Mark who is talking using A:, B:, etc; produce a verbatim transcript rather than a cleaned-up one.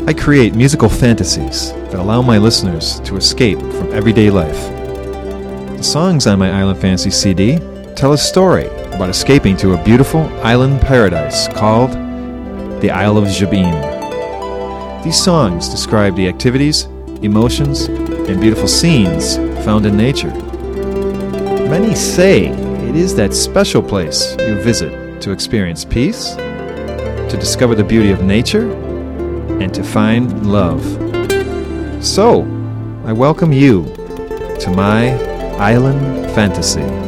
A: I create musical fantasies that allow my listeners to escape from everyday life. The songs on my Island Fantasy C D tell a story about escaping to a beautiful island paradise called the Isle of Jabim. These songs describe the activities, emotions, and beautiful scenes found in nature. Many say it is that special place you visit to experience peace, to discover the beauty of nature, and to find love. So, I welcome you to my Island Fantasy.